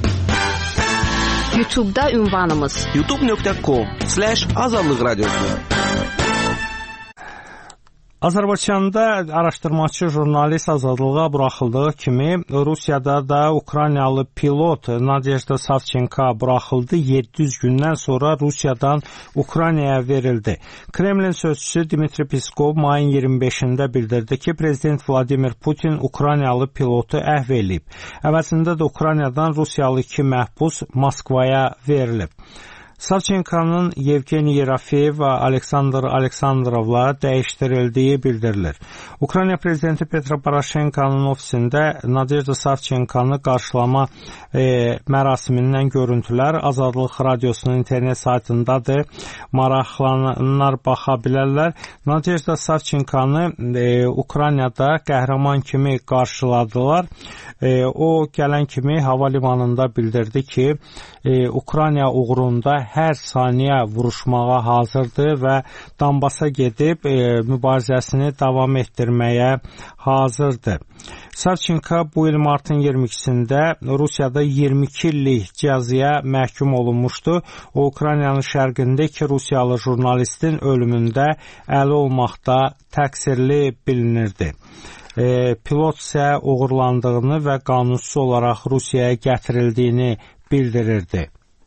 YouTube'da ünvanımız youtube.com/Azadlıq Radiosu. Azərbaycanda araşdırmaçı jurnalist azadlığa buraxıldığı kimi Rusiyada da Ukraynalı pilot Nadejda Savchenko buraxıldı. 700 gündən sonra Rusiyadan Ukraynaya verildi. Kremlin sözçüsü Dmitri Peskov mayın 25-də bildirdi ki, Prezident Vladimir Putin Ukraynalı pilotu əhv eləyib. Əvəzində də Ukraynadan Rusiyalı 2 məhbus Moskvaya verilib. Savchenko'nun Yevgeniy Yerofeyev və Aleksandr Aleksandrovla dəyişdirildiyi bildirilir. Ukrayna prezidenti Petro Poroshenko'nun ofisində Nadejda Savchenko'nu qarşılama mərasimindən görüntülər Azadlıq Radiosunun internet saytındadır. Maraqlananlar baxa bilərlər. Nadejda Savchenko'nu Ukraynada qəhrəman kimi qarşıladılar. O gələn kimi hava limanında bildirdi ki, Ukrayna uğrunda hər saniyə vuruşmağa hazırdır və Donbasa gedib mübarizəsini davam etdirməyə hazırdır. Savchenko bu il martın 22-sində Rusiyada 22 illik cəzaya məhkum olunmuşdu. O, Ukraynanın şərqində 2 Rusiyalı jurnalistin ölümündə əli olmaqda təqsirli bilinirdi. Pilot isə uğurlandığını və qanunsuz olaraq Rusiyaya gətirildiyini bildirirdi.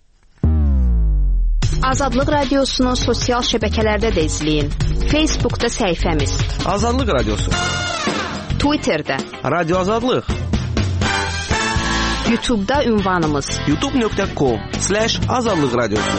Azadlıq Radiosunu sosial şəbəkələrdə də izləyin. Facebookda səhifəmiz Azadlıq Radiosu, Twitterdə Radio Azadlıq, YouTube'da ünvanımız youtube.com/Azadlıq Radiosu.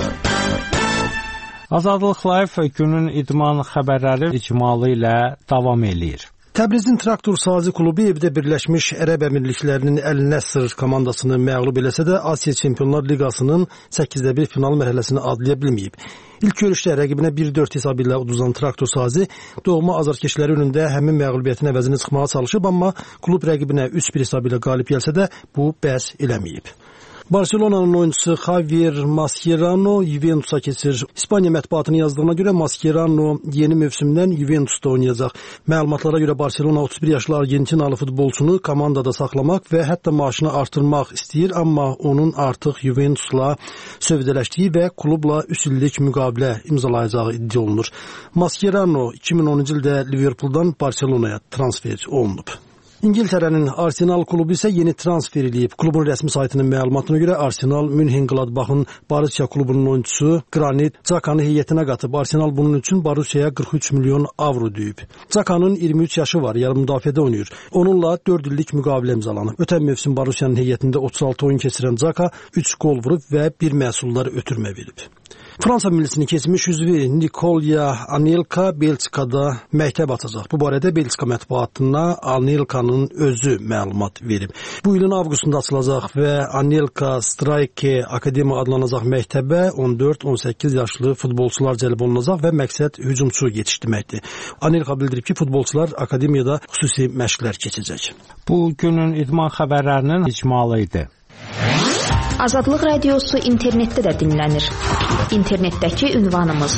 Azadlıq Live günün idman xəbərləri icmalı ilə davam eləyir. Təbrizin Traktor Sazi klubu evdə Birləşmiş Ərəb Əmirliklərinin Əl-Nəsr komandasını məğlub eləsə də Asiya Çempionlar Liqasının 8-də 1 final mərhələsini adlaya bilməyib. İlk görüşdə rəqibinə 1-4 hesabı ilə uduzan Traktor Sazi doğma azarkeşləri önündə həmin məğlubiyyətin əvəzini çıxmağa çalışıb, amma klub rəqibinə 3-1 hesabı ilə qalib gəlsə də bu bəs eləməyib. Barcelona'nın oyuncusu Javier Mascherano Juventus'a keçir. İspaniya mətbuatının yazdığına görə Mascherano yeni mövsümdən Juventus'da oynayacaq. Məlumatlara görə Barcelona 31 yaşlı Argentinalı futbolçunu komandada saxlamaq və hətta maaşını artırmaq istəyir, amma onun artıq Juventus'la sövdələşdiyi və klubla 3 illik müqavilə imzalayacağı iddia olunur. Mascherano 2010-cu ildə Liverpooldan Barcelona'ya transfer olunub. İngiltərənin Arsenal klubu isə yeni transfer edib. Klubun rəsmi saytının məlumatına görə Arsenal München-Gladbach'ın Borussia klubunun oyuncusu Granit Xhaka'nı heyətinə qatıb. Arsenal bunun üçün Borussia'ya 43 milyon avro düyüb. Xhaka'nın 23 yaşı var, yarım müdafiədə oynayır. Onunla 4 illik müqavilə imzalanıb. Ötən mövsüm Borussia'nın heyətində 36 oyun keçirən Xhaka 3 gol vurub və 1 məhsuldar ötürmə verib. Fransa millisinin keçmiş üzvü Nikolya Anelka Belçikada məktəb açacaq. Bu barədə Belçika mətbuatına Anelkanın özü məlumat verib. Bu ilin avqustunda açılacaq və Anelka Strike Akademiya adlanacaq məktəbə 14-18 yaşlı futbolçular cəlb olunacaq və məqsəd hücumçu yetişdirməkdir. Anelka bildirib ki, futbolçular akademiyada xüsusi məşqlər keçəcək. Bu günün idman xəbərlərinin icmalı idi. Azadlıq Radiosu internetdə də dinlənir. İnternetdəki ünvanımız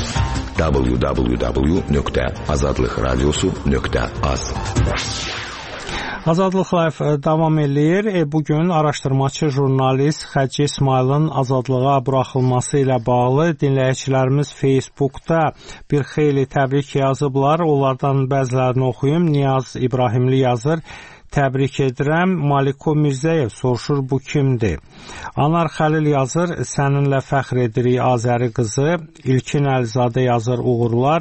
www.azadlıqradiosu.az. Azadlıq Live davam eləyir. Bugün araşdırmaçı jurnalist Xəci İsmailin azadlığa buraxılması ilə bağlı dinləyicilərimiz Facebookda bir xeyli təbrik yazıblar. Onlardan bəzilərini oxuyum. Niyaz İbrahimli yazır. Təbrik edirəm. Maliko Mirzəyev soruşur, bu kimdir? Anar Xəlil yazır, səninlə fəxr edirik Azəri qızı. İlkin Əlizadə yazır, uğurlar.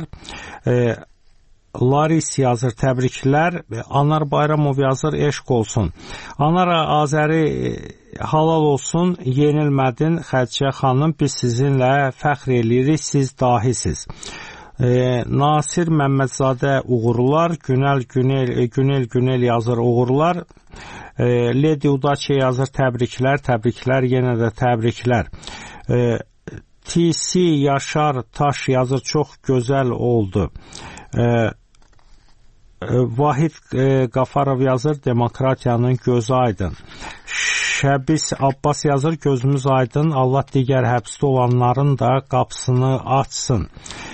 Laris yazır, təbriklər. Anar Bayramov yazır, eşq olsun. Anar Azəri halal olsun, yenilmədin Xədicə xanım, biz sizinlə fəxr edirik, siz dahisiz. Nasir Məmmədzadə uğurlar, Günel yazır uğurlar, Ledi Udaçe yazır təbriklər, yenə də təbriklər. TC Yaşar Taş yazır, çox gözəl oldu. Vahid Qafarov yazır, demokratiyanın gözü aydın. Şəbis Abbas yazır, gözümüz aydın, Allah digər həbsdə olanların da qapısını açsın.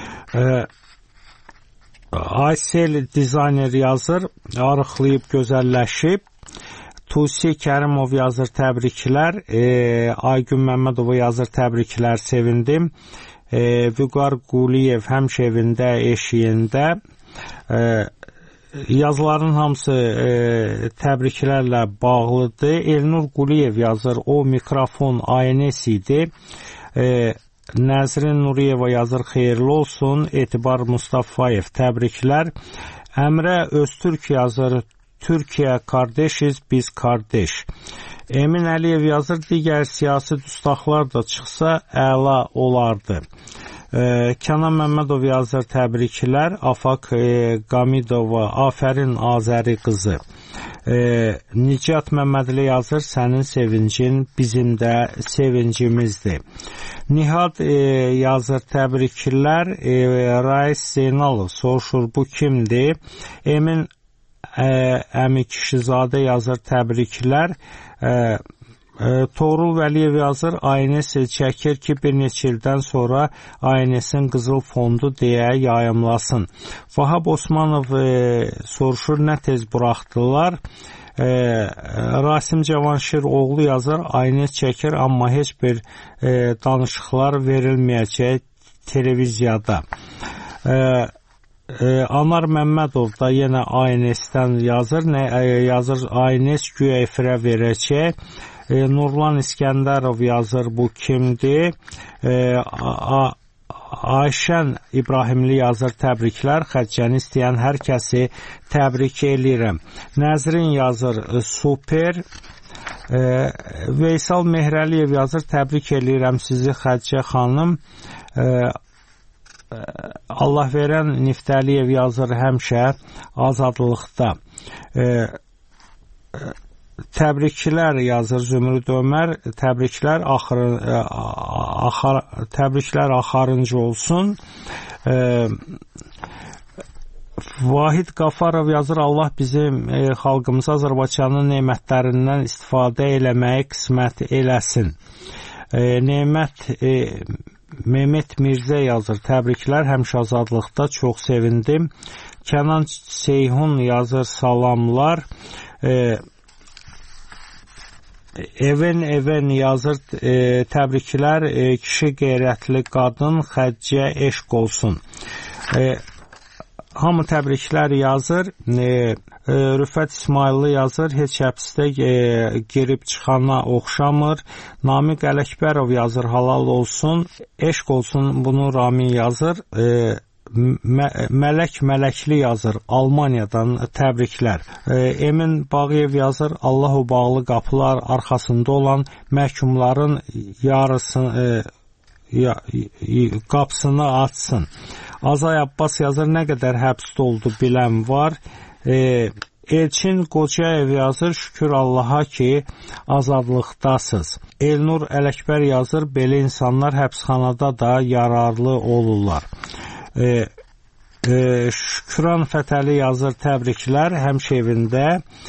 Aysel dizayner yazır, arıqlayıb gözəlləşib. Tusi Kərimov yazır, təbriklər. Aygün Məmmədova yazır, təbriklər, sevindim. Vüqar Quliyev həmişə evində, eşiyində. yazıların hamısı təbriklərlə bağlıdır. Elnur Quliyev yazır, o mikrofon ANS idi. Nəzrin Nuriyeva yazır, xeyirli olsun. Etibar Mustafayev, təbriklər. Əmrə Öztürk yazır, Türkiyə kardeşiz, biz kardeş. Emin Əliyev yazır, digər siyasi dustaqlar da çıxsa əla olardı. Kənan Məmmədov yazır, təbriklər. Afaq Qamidova, afərin Azəri qızı. Nicat Məmmədli yazır, sənin sevincin bizim də sevincimizdir. Nihad yazır, təbriklər. Rais Zeynalov soruşur, bu kimdir? Emin Əmi Kişizadə yazır, təbriklər. Toğrul Vəliyev yazır, ANS çəkir ki, bir neçə ildən sonra ANS-in qızıl fondu deyə yayımlasın. Vahab Osmanov soruşur, nə tez buraxdılar? Rasim Cavanşir oğlu yazır, ANS çəkir, amma heç bir danışıqlar verilməyəcək televiziyada. Anar Məmmədov da yenə ANS-dən yazır, yazır ANS güya efirə verəcək. Nurlan İskəndərov yazır, bu kimdir? Ayşən İbrahimli yazır, təbriklər. Xəccəni istəyən hər kəsi təbrik eləyirəm. Nəzrin yazır, super. Veysal Mehrəliyev yazır, təbrik eləyirəm sizi Xəccə xanım. Allahverən Niftəliyev yazır, həmişə azadlıqda. Təbriklər yazır Zümrüd Ömər, təbriklər axarıncı olsun. Vahid Qafarov yazır, Allah bizim xalqımıza Azərbaycanın nemətlərindən istifadə eləməyi qismət eləsin. Mehmet Mirzə yazır, təbriklər, həmişə azadlıqda, çox sevindim. Kənan Seyhun yazır, salamlar. Even yazır, təbriklər, kişi qeyrətli qadın, Xəccə eşq olsun. Hamı təbriklər yazır. Rüfət İsmailli yazır, heç həbsdə girib çıxana oxşamır. Namiq Ələkbərov yazır, halal olsun, eşq olsun, bunu Ramin yazır. Mələkli yazır, Almaniyadan təbriklər. Emin Bağıyev yazır, Allah o bağlı qapılar arxasında olan məhkumların yarısını qapısını açsın. Azay Abbas yazır, nə qədər həbsdə oldu bilən var. Elçin Qocayev yazır, şükür Allaha ki azadlıqdasınız. Elnur Ələkbər yazır, belə insanlar həbsxanada da yararlı olurlar. Şükran Fətəli yazır, təbriklər, həmişə evində.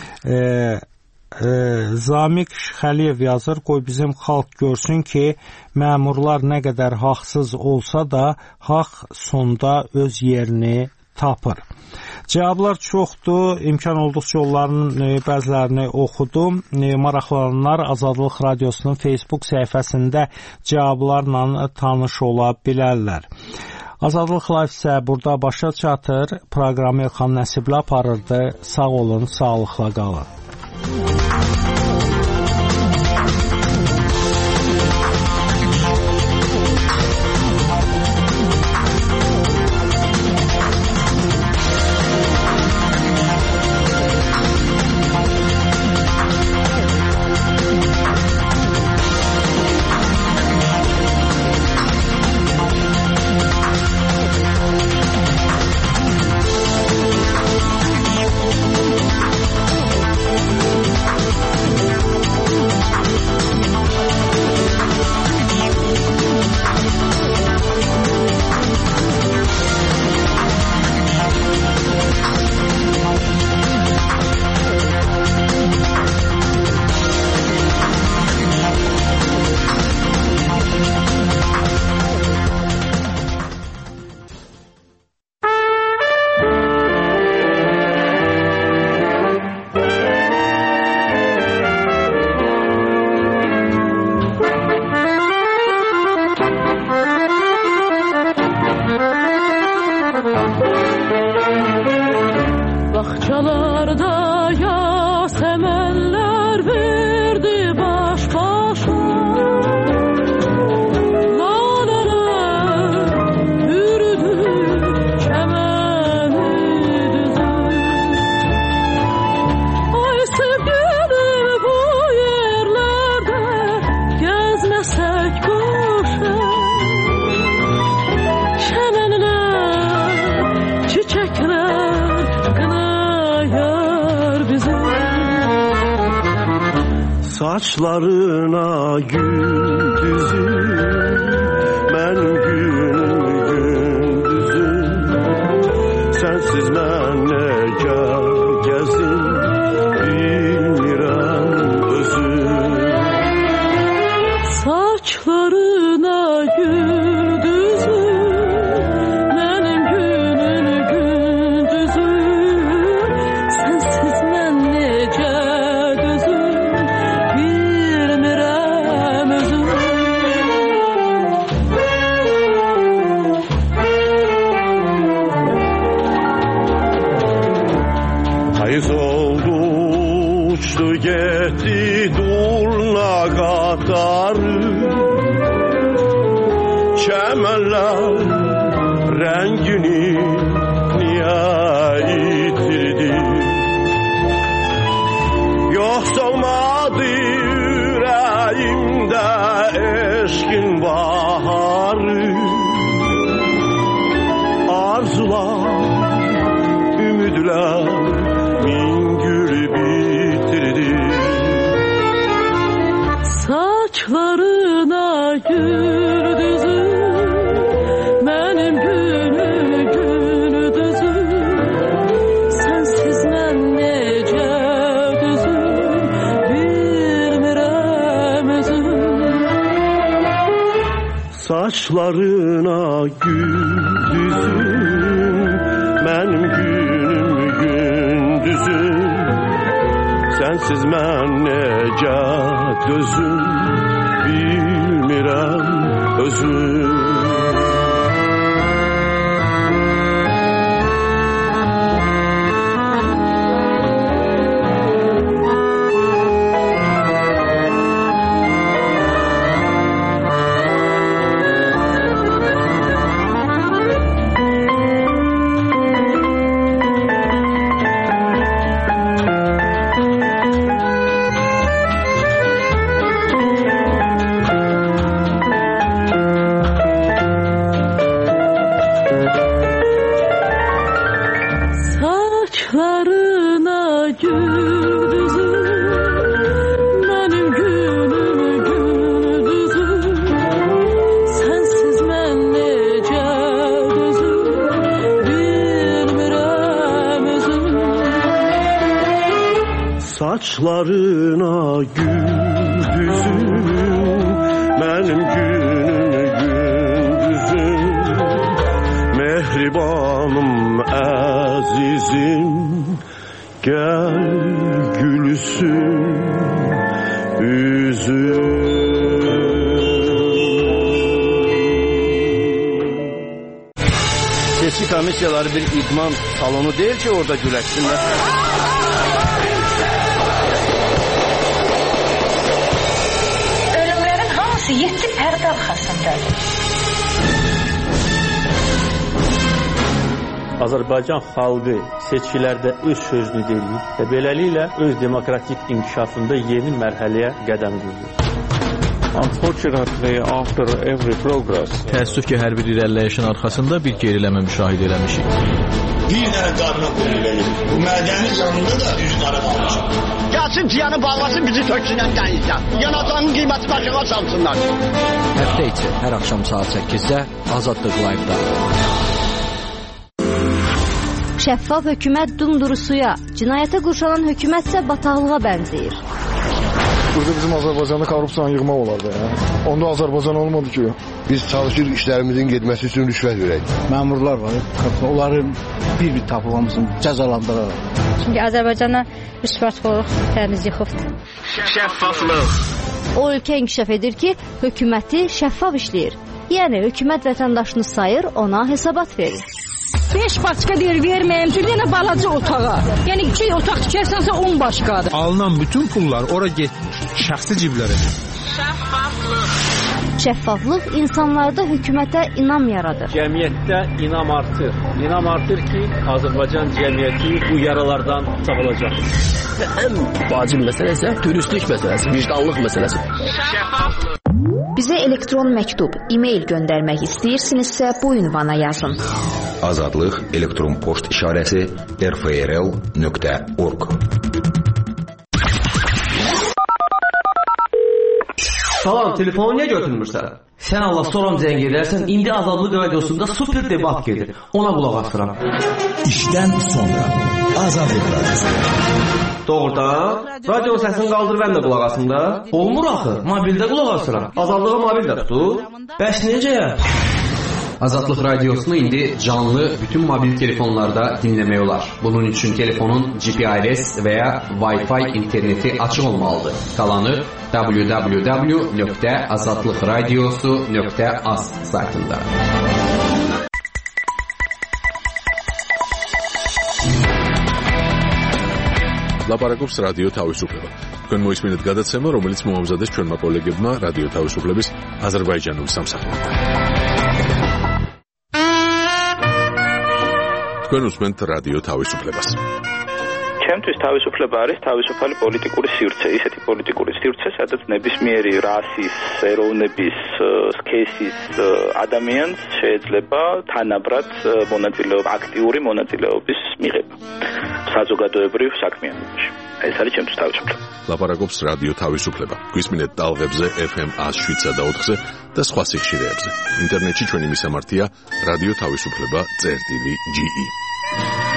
Zamiq Xəliyev yazır, qoy bizim xalq görsün ki, məmurlar nə qədər haqsız olsa da, haqq sonda öz yerini tapır. Cavablar çoxdur, imkan olduqca onların bəzilərini oxudum. Maraqlananlar Azadlıq Radiosunun Facebook səhifəsində cavablarla tanış ola bilərlər. Azadlıq Live isə burada başa çatır. Proqramı Elxan Nəsibli aparırdı. Sağ olun, sağlıqla qalın. Dağlarda yasemenler verdi baş başa. Laleler yürüdü çemeni düzü. Ay sevgilim bu yerlerde gezmesek boşa. Çenenler, çiçekler kınayar bizi. Saçlarına gül düzüm, benim günüm gündüzüm. Sensiz ben necə gezim, bilmirəm özüm. Saçlarına gül düzüm, benim günüm gündüzüm. Sensiz ben necə dözüm, bilmirəm özüm. Hayız oldu, uçtu gitti durna qatarı. Çəmənlər rəngini niyə itirdi? Yoxsa olmadı ürəyimdə eşqin baharı. Arzular, ümidlər min gül bitirdi. Saçlarına gül düzüm, benim günüm gündüzüm. Sensiz ben necə düzüm, bilmirəm özüm. Saçlarına gül düzüm, benim günüm gündüzüm. Sensiz mən necə dözüm, bilmirəm özüm. Saçlarına gül düzüm, benim günüm gündüzüm. Sensiz ben necə dözüm, bilmirəm özüm. Saçlarına gül düzüm, benim günüm gündüzüm. Mehribanım azizim, gel gülsün üzüm. Seçki komissiyaları bir idman salonu değil ki orada güləşsinlər. Ölümlerin hamısı 7 pərdə arxasındadır. Azərbaycan xalqı seçkilərdə öz sözünü deyir və beləliklə öz demokratik inkişafında yeni mərhələyə qədəm qoyur. Unfortunately, after every progress, təəssüf ki, hər bir irəliləyişin arxasında bir geriləmə müşahidə eləmişik. Bir dənə qarına qoyulur. Bu mədəni canında da düz qara qalmışıq. Gəlsin ciyanı bağlasın, bizi töksünən dənizdən. Yanacağının qiyməti başına salsınlar. Həftə içi hər axşam saat 8-də Azadlıq Live-da. Şəffaf hökumət dumdurusuya, cinayətə qurşanan hökumətsə bataqlığa bənzəyir. Burada bizim Azərbaycanda korrupsiyanı yığmaq olardı ya. Onda Azərbaycan olmadı ki. Biz çalışır işlərimizin getməsi üçün rüşvət verək. Məmurlar var, onları bir-bir tapılmasın, cəzalandıraraq. Çünki Azərbaycana rüşvətxorluq təmiz yıxıbdır. Şəffaflıq. O ölkə inkişaf edir ki, hökuməti şəffaf işləyir. Yəni hökumət vətəndaşını sayır, ona hesabat verir. 5 başqa deyir verməyim üçün yenə balaca otağa. Yəni 2 otaq tikərsənsə 10 başqadır. Alınan bütün pullar ora getmir, şəxsi ciblərə. Şəffaflıq insanlarda hökumətə inam yaradır. Cəmiyyətdə inam artır. İnam artır ki, Azərbaycan cəmiyyəti bu yaralardan sağalacaq. Ən vacib məsələ isə dürüstlük məsələsi, vicdanlıq məsələsi. Bizə elektron məktub, e-mail göndərmək istəyirsinizsə bu ünvana yazın. Azadlıq elektron poçt işarəsi rfrl.org. Salam, telefonu niyə götürmürsən? Sən Allah soram zəng edərsən, indi Azadlıq radiosunda super debat gedir. Ona qulaq asıram. İşdən sonra Azadlıq radiosu. Doğrudan? Radio səsini qaldır, mən də qulaq asım da. Olmur axı, mobildə qulaq asıram. Azadlığı mobildə tutur. Bəs necə? Azadlıq radiosunu indi canlı bütün mobil telefonlarda dinləmək olar. Bunun üçün telefonun GPRS və ya Wi-Fi interneti açıq olmalıdır. Qalanı www.azadlıqradiosu.az saytında. ლაპარაკობს რადიო თავისუფლება. თქვენ მოისმინეთ გადაცემა, რომელიც მოამზადეს ჩვენმა კოლეგებმა რადიო თავისუფლების აზერბაიჯანულ სამსახურთან. თქვენ უსმენთ რადიო თავისუფლებას. ჩემთვის თავისუფლება არის თავისუფალი პოლიტიკური სივრცე, ისეთი პოლიტიკური სივრცე, სადაც ნებისმიერი რასის, ეროვნების, სქესის ადამიანს შეიძლება თანაბრად მონაწილეობა, აქტიური მონაწილეობის მიღება საზოგადოებრივ საქმიანობაში. ეს არის ჩემთვის თავისუფლება. ლაპარაკობს რადიო თავისუფლება. გვისმინეთ ტალღებზე FM 107-სა და 4-ზე და სხვა სიხშირეებზე. ინტერნეტში ჩვენი მისამართია radio-tavisupleba.ge.